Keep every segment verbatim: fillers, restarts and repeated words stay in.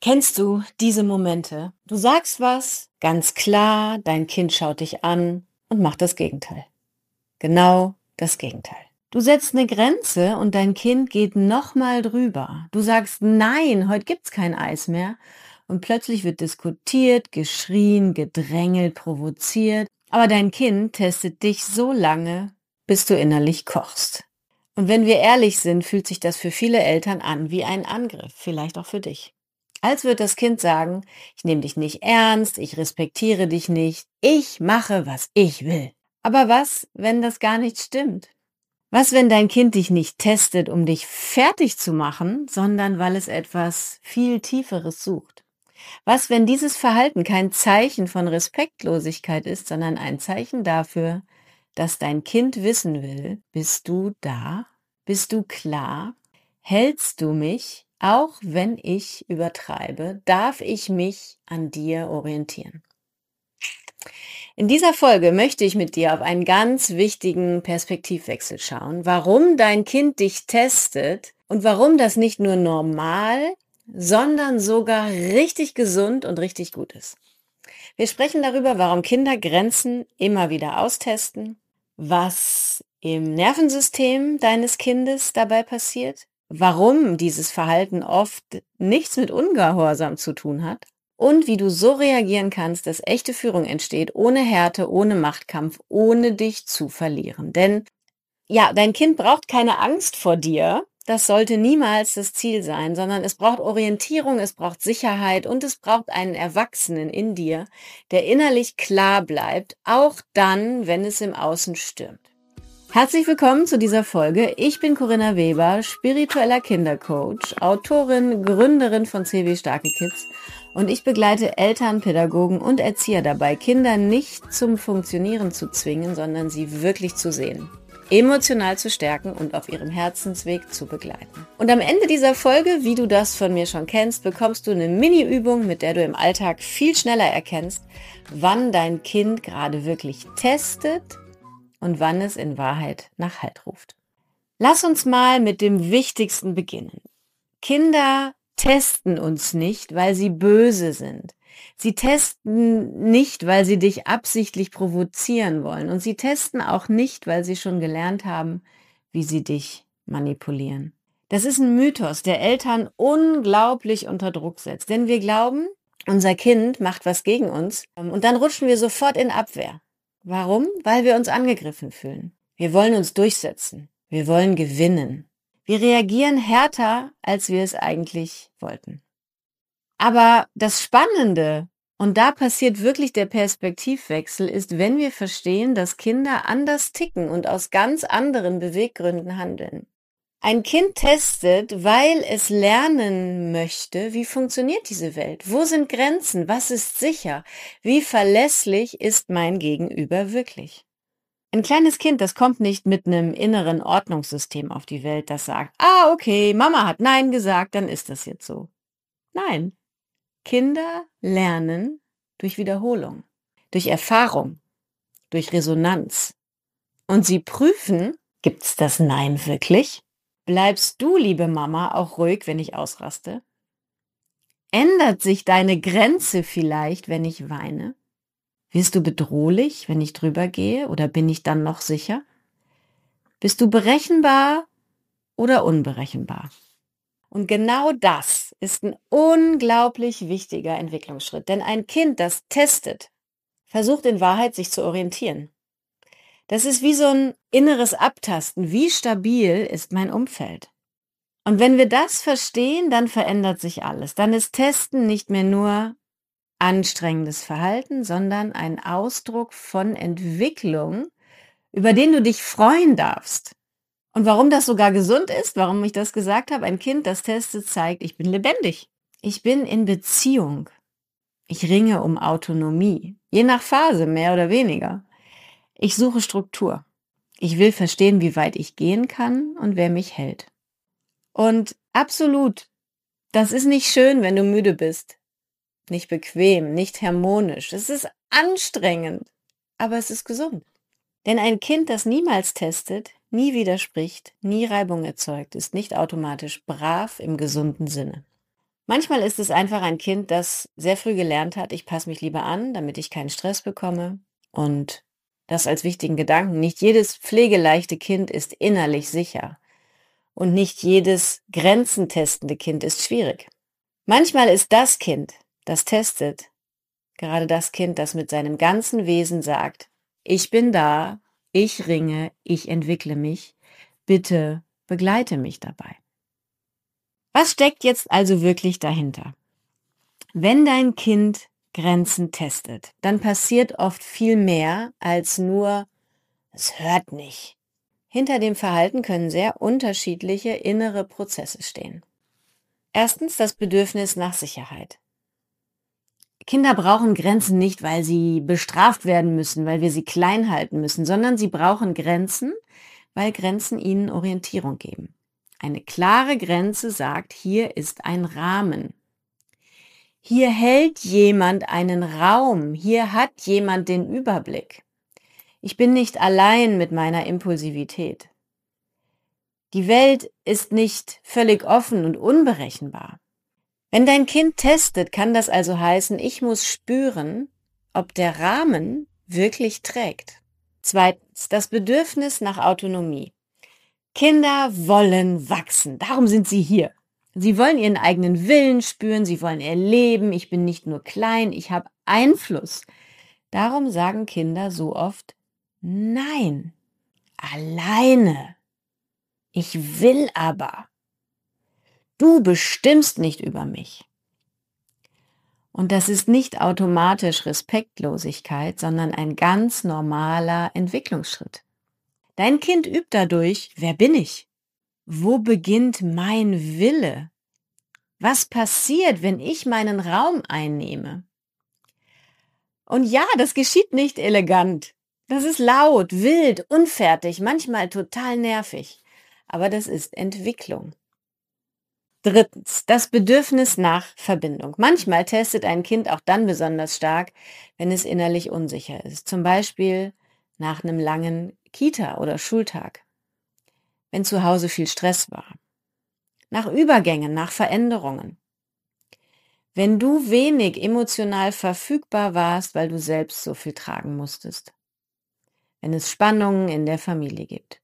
Kennst du diese Momente? Du sagst was, ganz klar, dein Kind schaut dich an und macht das Gegenteil. Genau das Gegenteil. Du setzt eine Grenze und dein Kind geht nochmal drüber. Du sagst, nein, heute gibt's kein Eis mehr. Und plötzlich wird diskutiert, geschrien, gedrängelt, provoziert. Aber dein Kind testet dich so lange, bis du innerlich kochst. Und wenn wir ehrlich sind, fühlt sich das für viele Eltern an wie ein Angriff, vielleicht auch für dich. Als würde das Kind sagen, ich nehme dich nicht ernst, ich respektiere dich nicht, ich mache, was ich will. Aber was, wenn das gar nicht stimmt? Was, wenn dein Kind dich nicht testet, um dich fertig zu machen, sondern weil es etwas viel Tieferes sucht? Was, wenn dieses Verhalten kein Zeichen von Respektlosigkeit ist, sondern ein Zeichen dafür, dass dein Kind wissen will, bist du da? Bist du klar? Hältst du mich? Auch wenn ich übertreibe, darf ich mich an dir orientieren. In dieser Folge möchte ich mit dir auf einen ganz wichtigen Perspektivwechsel schauen, warum dein Kind dich testet und warum das nicht nur normal, sondern sogar richtig gesund und richtig gut ist. Wir sprechen darüber, warum Kinder Grenzen immer wieder austesten, was im Nervensystem deines Kindes dabei passiert, warum dieses Verhalten oft nichts mit Ungehorsam zu tun hat und wie du so reagieren kannst, dass echte Führung entsteht, ohne Härte, ohne Machtkampf, ohne dich zu verlieren. Denn ja, dein Kind braucht keine Angst vor dir, das sollte niemals das Ziel sein, sondern es braucht Orientierung, es braucht Sicherheit und es braucht einen Erwachsenen in dir, der innerlich klar bleibt, auch dann, wenn es im Außen stürmt. Herzlich willkommen zu dieser Folge. Ich bin Corinna Weber, spiritueller Kindercoach, Autorin, Gründerin von C W Starke Kids und ich begleite Eltern, Pädagogen und Erzieher dabei, Kinder nicht zum Funktionieren zu zwingen, sondern sie wirklich zu sehen, emotional zu stärken und auf ihrem Herzensweg zu begleiten. Und am Ende dieser Folge, wie du das von mir schon kennst, bekommst du eine Mini-Übung, mit der du im Alltag viel schneller erkennst, wann dein Kind gerade wirklich testet und wann es in Wahrheit nach Halt ruft. Lass uns mal mit dem Wichtigsten beginnen. Kinder testen uns nicht, weil sie böse sind. Sie testen nicht, weil sie dich absichtlich provozieren wollen. Und sie testen auch nicht, weil sie schon gelernt haben, wie sie dich manipulieren. Das ist ein Mythos, der Eltern unglaublich unter Druck setzt. Denn wir glauben, unser Kind macht was gegen uns und dann rutschen wir sofort in Abwehr. Warum? Weil wir uns angegriffen fühlen. Wir wollen uns durchsetzen. Wir wollen gewinnen. Wir reagieren härter, als wir es eigentlich wollten. Aber das Spannende, und da passiert wirklich der Perspektivwechsel, ist, wenn wir verstehen, dass Kinder anders ticken und aus ganz anderen Beweggründen handeln. Ein Kind testet, weil es lernen möchte, wie funktioniert diese Welt? Wo sind Grenzen? Was ist sicher? Wie verlässlich ist mein Gegenüber wirklich? Ein kleines Kind, das kommt nicht mit einem inneren Ordnungssystem auf die Welt, das sagt, ah, okay, Mama hat Nein gesagt, dann ist das jetzt so. Nein. Kinder lernen durch Wiederholung, durch Erfahrung, durch Resonanz. Und sie prüfen, gibt's das Nein wirklich? Bleibst du, liebe Mama, auch ruhig, wenn ich ausraste? Ändert sich deine Grenze vielleicht, wenn ich weine? Wirst du bedrohlich, wenn ich drüber gehe, oder bin ich dann noch sicher? Bist du berechenbar oder unberechenbar? Und genau das ist ein unglaublich wichtiger Entwicklungsschritt, denn ein Kind, das testet, versucht in Wahrheit sich zu orientieren. Das ist wie so ein inneres Abtasten. Wie stabil ist mein Umfeld? Und wenn wir das verstehen, dann verändert sich alles. Dann ist Testen nicht mehr nur anstrengendes Verhalten, sondern ein Ausdruck von Entwicklung, über den du dich freuen darfst. Und warum das sogar gesund ist, warum ich das gesagt habe, ein Kind, das testet, zeigt, ich bin lebendig. Ich bin in Beziehung. Ich ringe um Autonomie. Je nach Phase, mehr oder weniger. Ich suche Struktur. Ich will verstehen, wie weit ich gehen kann und wer mich hält. Und absolut, das ist nicht schön, wenn du müde bist. Nicht bequem, nicht harmonisch. Es ist anstrengend, aber es ist gesund. Denn ein Kind, das niemals testet, nie widerspricht, nie Reibung erzeugt, ist nicht automatisch brav im gesunden Sinne. Manchmal ist es einfach ein Kind, das sehr früh gelernt hat, ich passe mich lieber an, damit ich keinen Stress bekomme. Und das als wichtigen Gedanken. Nicht jedes pflegeleichte Kind ist innerlich sicher. Und nicht jedes grenzentestende Kind ist schwierig. Manchmal ist das Kind, das testet, gerade das Kind, das mit seinem ganzen Wesen sagt, ich bin da, ich ringe, ich entwickle mich, bitte begleite mich dabei. Was steckt jetzt also wirklich dahinter? Wenn dein Kind Grenzen testet, dann passiert oft viel mehr als nur, es hört nicht. Hinter dem Verhalten können sehr unterschiedliche innere Prozesse stehen. Erstens das Bedürfnis nach Sicherheit. Kinder brauchen Grenzen nicht, weil sie bestraft werden müssen, weil wir sie klein halten müssen, sondern sie brauchen Grenzen, weil Grenzen ihnen Orientierung geben. Eine klare Grenze sagt, hier ist ein Rahmen. Hier hält jemand einen Raum, hier hat jemand den Überblick. Ich bin nicht allein mit meiner Impulsivität. Die Welt ist nicht völlig offen und unberechenbar. Wenn dein Kind testet, kann das also heißen, ich muss spüren, ob der Rahmen wirklich trägt. Zweitens, das Bedürfnis nach Autonomie. Kinder wollen wachsen, darum sind sie hier. Sie wollen ihren eigenen Willen spüren, sie wollen erleben, ich bin nicht nur klein, ich habe Einfluss. Darum sagen Kinder so oft, nein, alleine. Ich will aber. Du bestimmst nicht über mich. Und das ist nicht automatisch Respektlosigkeit, sondern ein ganz normaler Entwicklungsschritt. Dein Kind übt dadurch, wer bin ich? Wo beginnt mein Wille? Was passiert, wenn ich meinen Raum einnehme? Und ja, das geschieht nicht elegant. Das ist laut, wild, unfertig, manchmal total nervig. Aber das ist Entwicklung. Drittens, das Bedürfnis nach Verbindung. Manchmal testet ein Kind auch dann besonders stark, wenn es innerlich unsicher ist. Zum Beispiel nach einem langen Kita- oder Schultag. Wenn zu Hause viel Stress war. Nach Übergängen, nach Veränderungen. Wenn du wenig emotional verfügbar warst, weil du selbst so viel tragen musstest. Wenn es Spannungen in der Familie gibt.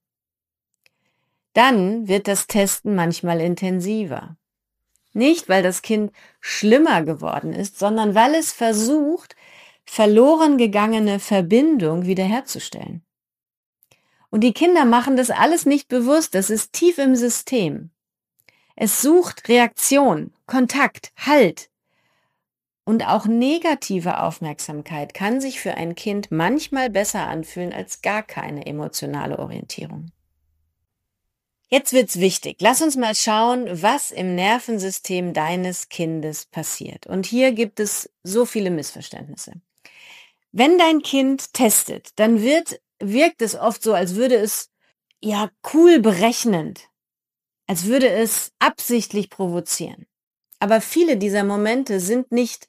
Dann wird das Testen manchmal intensiver. Nicht, weil das Kind schlimmer geworden ist, sondern weil es versucht, verloren gegangene Verbindung wiederherzustellen. Und die Kinder machen das alles nicht bewusst, das ist tief im System. Es sucht Reaktion, Kontakt, Halt. Und auch negative Aufmerksamkeit kann sich für ein Kind manchmal besser anfühlen als gar keine emotionale Orientierung. Jetzt wird's wichtig. Lass uns mal schauen, was im Nervensystem deines Kindes passiert. Und hier gibt es so viele Missverständnisse. Wenn dein Kind testet, dann wird, wirkt es oft so, als würde es ja cool berechnend, als würde es absichtlich provozieren. Aber viele dieser Momente sind nicht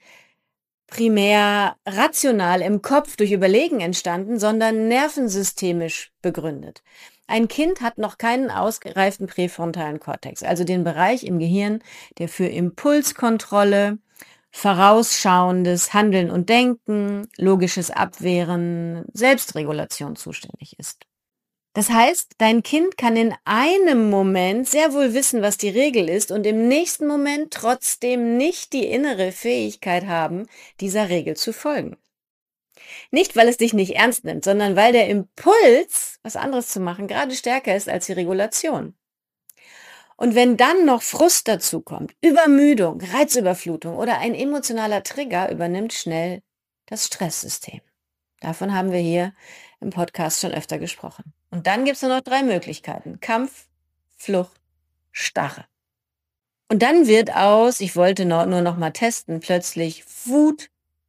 primär rational im Kopf durch Überlegen entstanden, sondern nervensystemisch begründet. Ein Kind hat noch keinen ausgereiften präfrontalen Kortex, also den Bereich im Gehirn, der für Impulskontrolle, vorausschauendes Handeln und Denken, logisches Abwehren, Selbstregulation zuständig ist. Das heißt, dein Kind kann in einem Moment sehr wohl wissen, was die Regel ist und im nächsten Moment trotzdem nicht die innere Fähigkeit haben, dieser Regel zu folgen. Nicht, weil es dich nicht ernst nimmt, sondern weil der Impuls, was anderes zu machen, gerade stärker ist als die Regulation. Und wenn dann noch Frust dazu kommt, Übermüdung, Reizüberflutung oder ein emotionaler Trigger, übernimmt schnell das Stresssystem. Davon haben wir hier im Podcast schon öfter gesprochen. Und dann gibt es nur noch drei Möglichkeiten. Kampf, Flucht, Starre. Und dann wird aus, ich wollte nur noch mal testen, plötzlich Wut,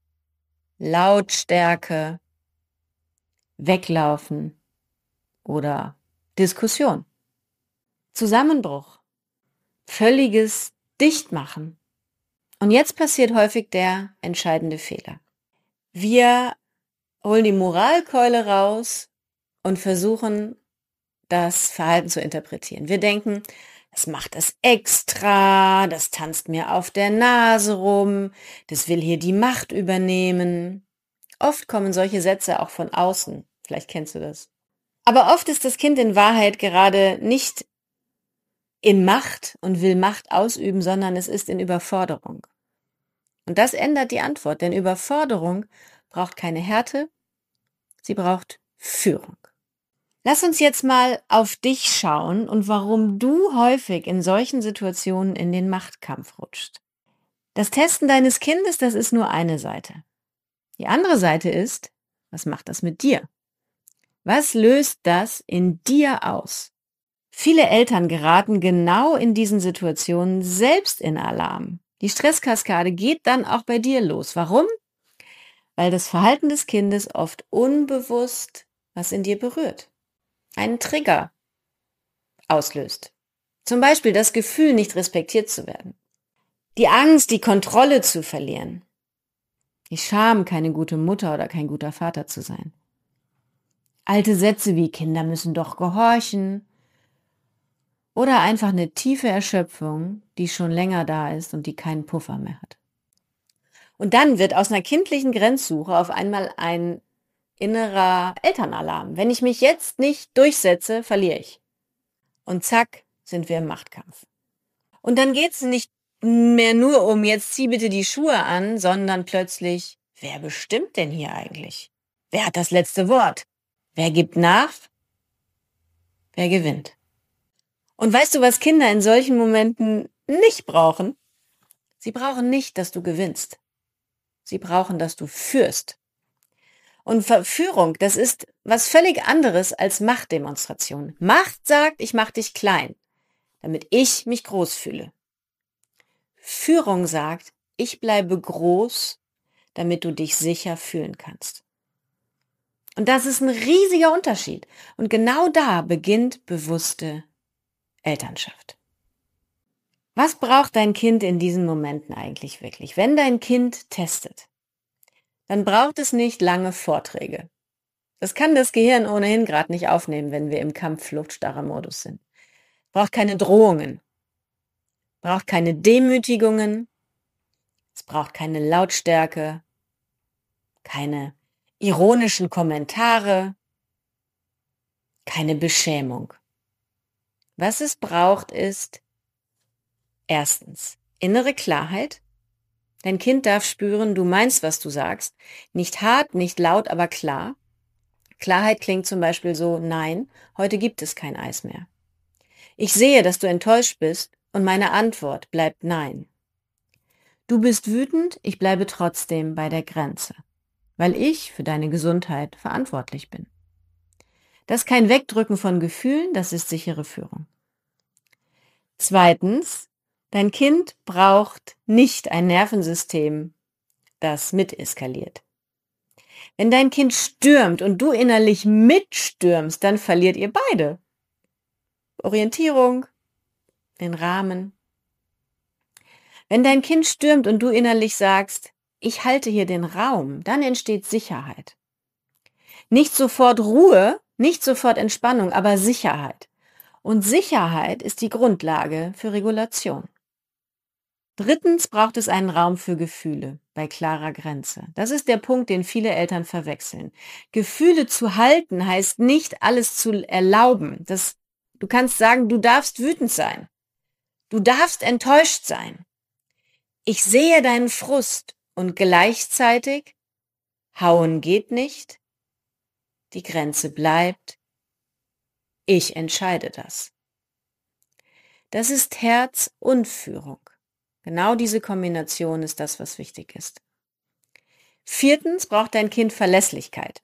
Lautstärke, Weglaufen oder Diskussion. Zusammenbruch, völliges Dichtmachen. Und jetzt passiert häufig der entscheidende Fehler. Wir holen die Moralkeule raus und versuchen, das Verhalten zu interpretieren. Wir denken, Das macht das extra, das tanzt mir auf der Nase rum, das will hier die Macht übernehmen. Oft kommen solche Sätze auch von außen. Vielleicht kennst du das. Aber oft ist das Kind in Wahrheit gerade nicht in Macht und will Macht ausüben, sondern es ist in Überforderung. Und das ändert die Antwort, denn Überforderung braucht keine Härte, sie braucht Führung. Lass uns jetzt mal auf dich schauen und warum du häufig in solchen Situationen in den Machtkampf rutscht. Das Testen deines Kindes, das ist nur eine Seite. Die andere Seite ist, was macht das mit dir? Was löst das in dir aus? Viele Eltern geraten genau in diesen Situationen selbst in Alarm. Die Stresskaskade geht dann auch bei dir los. Warum? Weil das Verhalten des Kindes oft unbewusst was in dir berührt. Einen Trigger auslöst. Zum Beispiel das Gefühl, nicht respektiert zu werden. Die Angst, die Kontrolle zu verlieren. Die Scham, keine gute Mutter oder kein guter Vater zu sein. Alte Sätze wie Kinder müssen doch gehorchen. Oder einfach eine tiefe Erschöpfung, die schon länger da ist und die keinen Puffer mehr hat. Und dann wird aus einer kindlichen Grenzsuche auf einmal ein innerer Elternalarm. Wenn ich mich jetzt nicht durchsetze, verliere ich. Und zack, sind wir im Machtkampf. Und dann geht's nicht mehr nur um, jetzt zieh bitte die Schuhe an, sondern plötzlich, wer bestimmt denn hier eigentlich? Wer hat das letzte Wort? Wer gibt nach? Wer gewinnt? Und weißt du, was Kinder in solchen Momenten nicht brauchen? Sie brauchen nicht, dass du gewinnst. Sie brauchen, dass du führst. Und Verführung, das ist was völlig anderes als Machtdemonstration. Macht sagt, ich mach dich klein, damit ich mich groß fühle. Führung sagt, ich bleibe groß, damit du dich sicher fühlen kannst. Und das ist ein riesiger Unterschied. Und genau da beginnt bewusste Elternschaft. Was braucht dein Kind in diesen Momenten eigentlich wirklich? Wenn dein Kind testet, dann braucht es nicht lange Vorträge. Das kann das Gehirn ohnehin gerade nicht aufnehmen, wenn wir im Kampf-Flucht-Starre-Modus sind. Braucht keine Drohungen, braucht keine Demütigungen, es braucht keine Lautstärke, keine ironischen Kommentare, keine Beschämung. Was es braucht, ist erstens innere Klarheit. Dein Kind darf spüren, du meinst, was du sagst. Nicht hart, nicht laut, aber klar. Klarheit klingt zum Beispiel so, nein, heute gibt es kein Eis mehr. Ich sehe, dass du enttäuscht bist und meine Antwort bleibt nein. Du bist wütend, ich bleibe trotzdem bei der Grenze, weil ich für deine Gesundheit verantwortlich bin. Das ist kein Wegdrücken von Gefühlen, das ist sichere Führung. Zweitens, dein Kind braucht nicht ein Nervensystem, das mit eskaliert. Wenn dein Kind stürmt und du innerlich mitstürmst, dann verliert ihr beide. Orientierung, den Rahmen. Wenn dein Kind stürmt und du innerlich sagst, ich halte hier den Raum, dann entsteht Sicherheit. Nicht sofort Ruhe, nicht sofort Entspannung, aber Sicherheit. Und Sicherheit ist die Grundlage für Regulation. Drittens braucht es einen Raum für Gefühle bei klarer Grenze. Das ist der Punkt, den viele Eltern verwechseln. Gefühle zu halten heißt nicht, alles zu erlauben. Das, du kannst sagen, du darfst wütend sein. Du darfst enttäuscht sein. Ich sehe deinen Frust und gleichzeitig, hauen geht nicht, die Grenze bleibt, ich entscheide das. Das ist Herz und Führung. Genau diese Kombination ist das, was wichtig ist. Viertens braucht dein Kind Verlässlichkeit.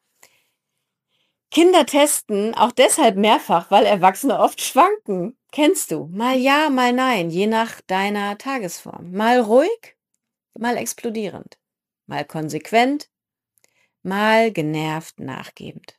Kinder testen auch deshalb mehrfach, weil Erwachsene oft schwanken. Kennst du? Mal ja, mal nein, je nach deiner Tagesform. Mal ruhig, mal explodierend. Mal konsequent, mal genervt nachgebend.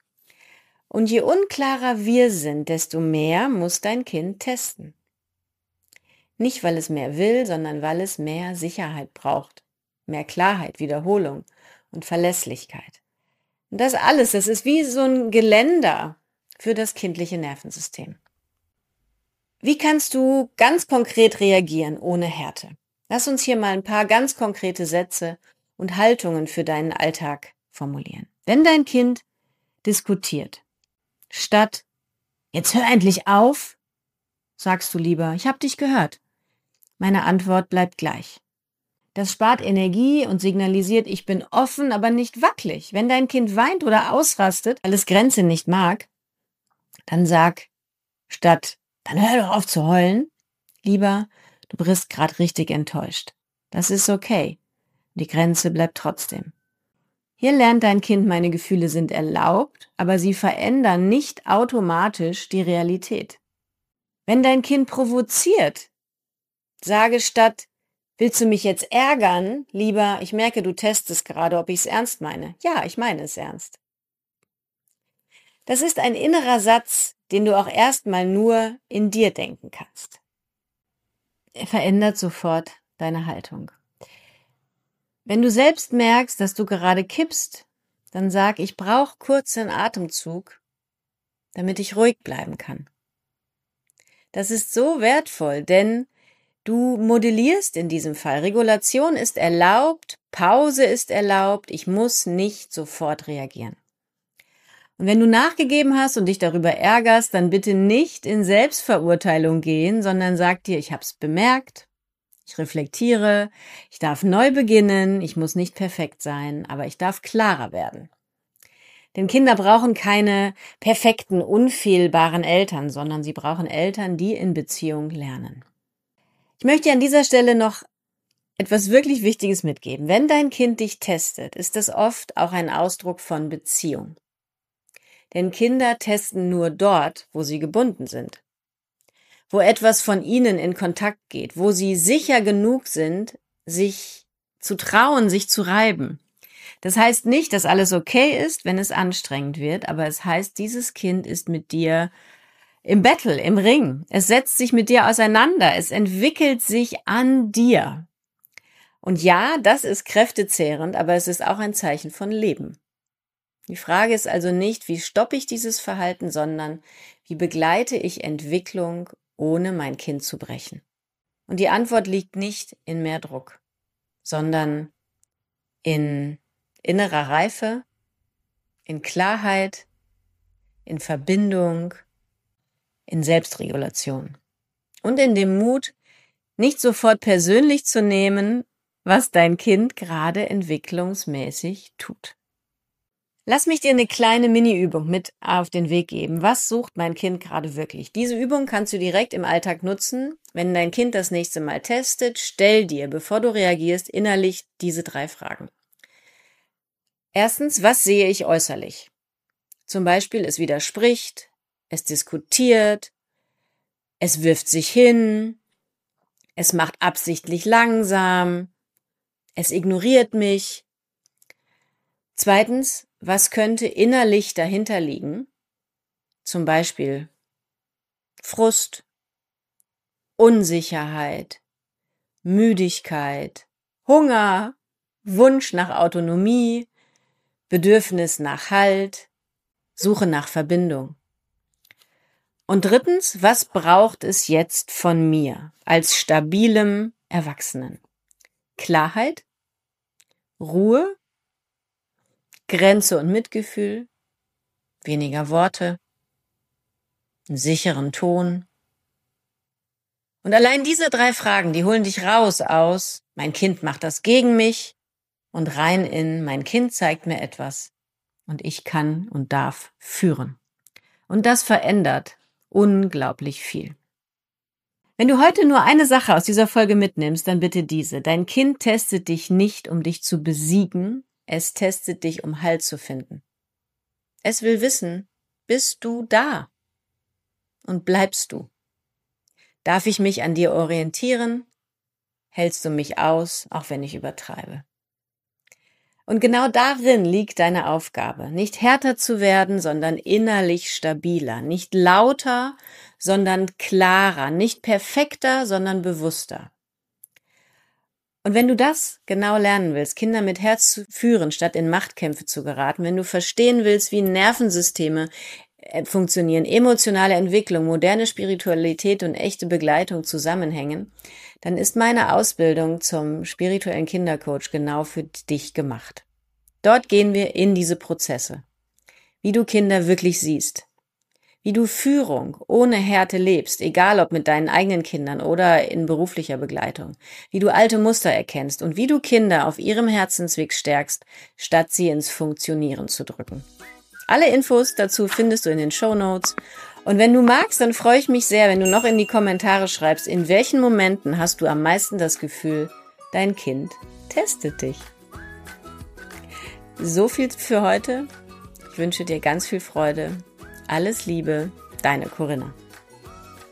Und je unklarer wir sind, desto mehr muss dein Kind testen. Nicht, weil es mehr will, sondern weil es mehr Sicherheit braucht. Mehr Klarheit, Wiederholung und Verlässlichkeit. Und das alles, das ist wie so ein Geländer für das kindliche Nervensystem. Wie kannst du ganz konkret reagieren ohne Härte? Lass uns hier mal ein paar ganz konkrete Sätze und Haltungen für deinen Alltag formulieren. Wenn dein Kind diskutiert, statt „Jetzt hör endlich auf“, sagst du lieber „Ich habe dich gehört“. Meine Antwort bleibt gleich. Das spart Energie und signalisiert, ich bin offen, aber nicht wackelig. Wenn dein Kind weint oder ausrastet, weil es Grenze nicht mag, dann sag statt „Dann hör doch auf zu heulen“, lieber „Du bist gerade richtig enttäuscht“. Das ist okay. Die Grenze bleibt trotzdem. Hier lernt dein Kind, meine Gefühle sind erlaubt, aber sie verändern nicht automatisch die Realität. Wenn dein Kind provoziert, sage statt „Willst du mich jetzt ärgern?“ lieber „Ich merke, du testest gerade, ob ich es ernst meine.“ Ja, ich meine es ernst. Das ist ein innerer Satz, den du auch erstmal nur in dir denken kannst. Er verändert sofort deine Haltung. Wenn du selbst merkst, dass du gerade kippst, dann sag, ich brauche kurz einen Atemzug, damit ich ruhig bleiben kann. Das ist so wertvoll, denn du modellierst in diesem Fall. Regulation ist erlaubt, Pause ist erlaubt, ich muss nicht sofort reagieren. Und wenn du nachgegeben hast und dich darüber ärgerst, dann bitte nicht in Selbstverurteilung gehen, sondern sag dir, ich habe es bemerkt, ich reflektiere, ich darf neu beginnen, ich muss nicht perfekt sein, aber ich darf klarer werden. Denn Kinder brauchen keine perfekten, unfehlbaren Eltern, sondern sie brauchen Eltern, die in Beziehung lernen. Ich möchte dir an dieser Stelle noch etwas wirklich Wichtiges mitgeben. Wenn dein Kind dich testet, ist das oft auch ein Ausdruck von Beziehung. Denn Kinder testen nur dort, wo sie gebunden sind, wo etwas von ihnen in Kontakt geht, wo sie sicher genug sind, sich zu trauen, sich zu reiben. Das heißt nicht, dass alles okay ist, wenn es anstrengend wird, aber es heißt, dieses Kind ist mit dir im Battle, im Ring. Es setzt sich mit dir auseinander, es entwickelt sich an dir. Und ja, das ist kräftezehrend, aber es ist auch ein Zeichen von Leben. Die Frage ist also nicht, wie stoppe ich dieses Verhalten, sondern wie begleite ich Entwicklung, ohne mein Kind zu brechen. Und die Antwort liegt nicht in mehr Druck, sondern in innerer Reife, in Klarheit, in Verbindung, in Selbstregulation und in dem Mut, nicht sofort persönlich zu nehmen, was dein Kind gerade entwicklungsmäßig tut. Lass mich dir eine kleine Mini-Übung mit auf den Weg geben. Was sucht mein Kind gerade wirklich? Diese Übung kannst du direkt im Alltag nutzen. Wenn dein Kind das nächste Mal testet, stell dir, bevor du reagierst, innerlich diese drei Fragen. Erstens, was sehe ich äußerlich? Zum Beispiel, es widerspricht, es diskutiert, es wirft sich hin, es macht absichtlich langsam, es ignoriert mich. Zweitens, was könnte innerlich dahinter liegen? Zum Beispiel Frust, Unsicherheit, Müdigkeit, Hunger, Wunsch nach Autonomie, Bedürfnis nach Halt, Suche nach Verbindung. Und drittens, was braucht es jetzt von mir als stabilem Erwachsenen? Klarheit, Ruhe, Grenze und Mitgefühl, weniger Worte, einen sicheren Ton. Und allein diese drei Fragen, die holen dich raus aus, mein Kind macht das gegen mich, und rein in, mein Kind zeigt mir etwas und ich kann und darf führen. Und das verändert unglaublich viel. Wenn du heute nur eine Sache aus dieser Folge mitnimmst, dann bitte diese. Dein Kind testet dich nicht, um dich zu besiegen, es testet dich, um Halt zu finden. Es will wissen, bist du da? Und bleibst du? Darf ich mich an dir orientieren? Hältst du mich aus, auch wenn ich übertreibe? Und genau darin liegt deine Aufgabe, nicht härter zu werden, sondern innerlich stabiler, nicht lauter, sondern klarer, nicht perfekter, sondern bewusster. Und wenn du das genau lernen willst, Kinder mit Herz zu führen, statt in Machtkämpfe zu geraten, wenn du verstehen willst, wie Nervensysteme funktionieren, emotionale Entwicklung, moderne Spiritualität und echte Begleitung zusammenhängen, dann ist meine Ausbildung zum spirituellen Kindercoach genau für dich gemacht. Dort gehen wir in diese Prozesse, wie du Kinder wirklich siehst, wie du Führung ohne Härte lebst, egal ob mit deinen eigenen Kindern oder in beruflicher Begleitung, wie du alte Muster erkennst und wie du Kinder auf ihrem Herzensweg stärkst, statt sie ins Funktionieren zu drücken. Alle Infos dazu findest du in den Shownotes. Und wenn du magst, dann freue ich mich sehr, wenn du noch in die Kommentare schreibst, in welchen Momenten hast du am meisten das Gefühl, dein Kind testet dich. So viel für heute. Ich wünsche dir ganz viel Freude. Alles Liebe, deine Corinna.